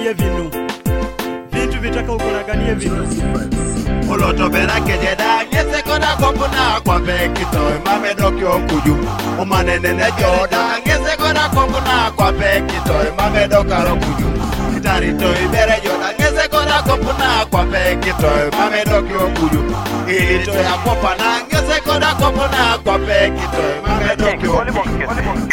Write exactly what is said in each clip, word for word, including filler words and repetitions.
ukolaganie vinu Vintu vitaka ukolaganie vinu Oloto berake jeda ngese kona kopuna kwa pekito mame dokyo kuju umanene ne joda ngese kona kopuna kwa pekito mame dokaro kuju itarito ibere joda ngese kona kopuna kwa pekito mame dokyo kuju ito ya kopana ngese kona kopuna kwa pekito mame dokyo kuju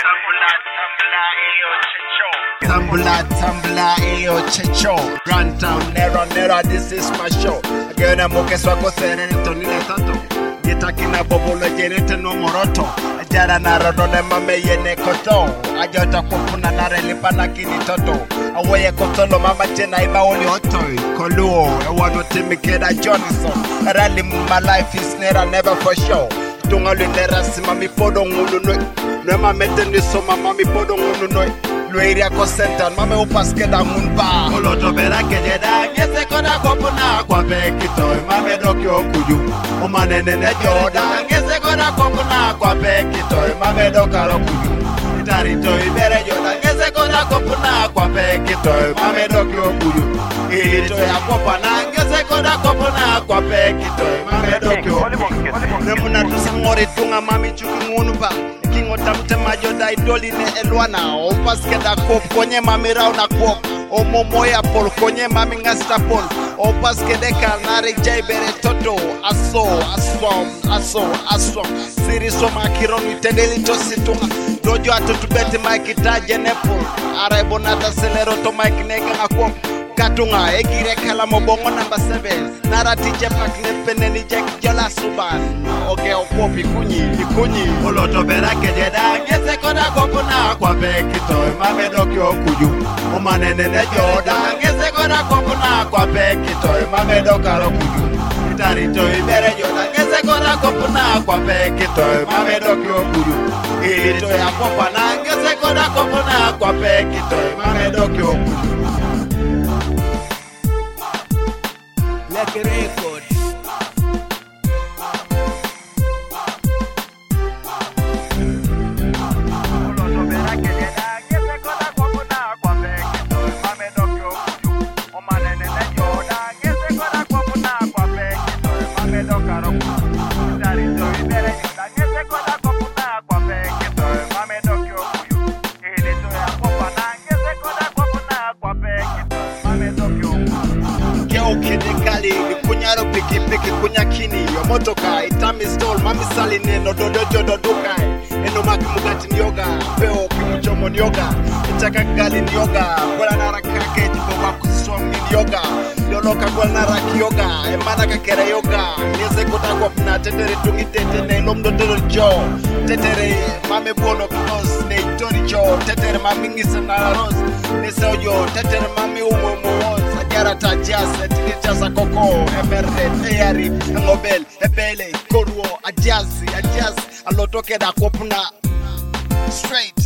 Tambula, tambula, iyo checho Run town, nera, nera, this is my show Agena moke swako sere nito nile tato Gitakina bobolo jenete no moroto Ajara narado ne mame yene koto Ajota kupuna nare lipana kini toto Aweye kotolo mama jena ima oli hotoi Koluo, ewano timi keda Johnson Rally my life is nera, never for show Tungali nera sima mi podo ngulu noi Nema meteni soma mami podo ngulu noi Luiria Cosenta, mame upaskeda munba Oloto berake jeda ngese kona kopuna kwa pekito mame dokyo kuju umanene ne joda ngese kona kopuna kwa pekito mame dokaro kuju itarito ibere joda ngese kona kopuna kwa pekito mame dokyo kuju ito ya kopana ngese kona kopuna kwa pekito mame dokyo nemuna tusangori tunga mami chuki munba Kingo tamte majoda idoli ne elwana O paskeda kop konye mami rauna kop O momoya pol konye mami ngasta pol O paskede kanare jaibere toto Aso, aswam, aso, aswam Siri soma kironu itendeli tosi tunga Dojo atutubeti maiki taje nepol Arai bonata selero to maiki nega akwam Katunga egire kala mobongo number seven Narati jepak nepene ni jek jola suban Oge opopi kunyi, kunyi Oloto berake jeda ngese kona kopuna kwa pekito mame dokyo kuju umanene ne joda ngese kona kopuna kwa pekito mame dokaro kuju itarito ibere joda ngese kona kopuna kwa pekito mame dokyo kuju ito ya kopana ngese kona kopuna kwa pekito mame dokyo kuju Like a record. Kidekali kunyaro piki piki kunyakini yo motoka itami stall mami sali neno dodo dodo dukai eno maki mugati nyoga peo kimuchomo nyoga itaka gali nyoga kola naraka keti kwa kusongi nyoga yoloka kola naraki yoga emana kakere yoga nize kota kwa pna tetere tungitete ne lomdo dodo jo tetere mame bono close ne tori jo tetere mami ngisa na rose ne sojo tetere mami umo mo Yarata jazz, etiketa koko, emerde, eyari, ngobel, ebele, koruo, a jazz, a jazz, a lotoke da kopuna, straight.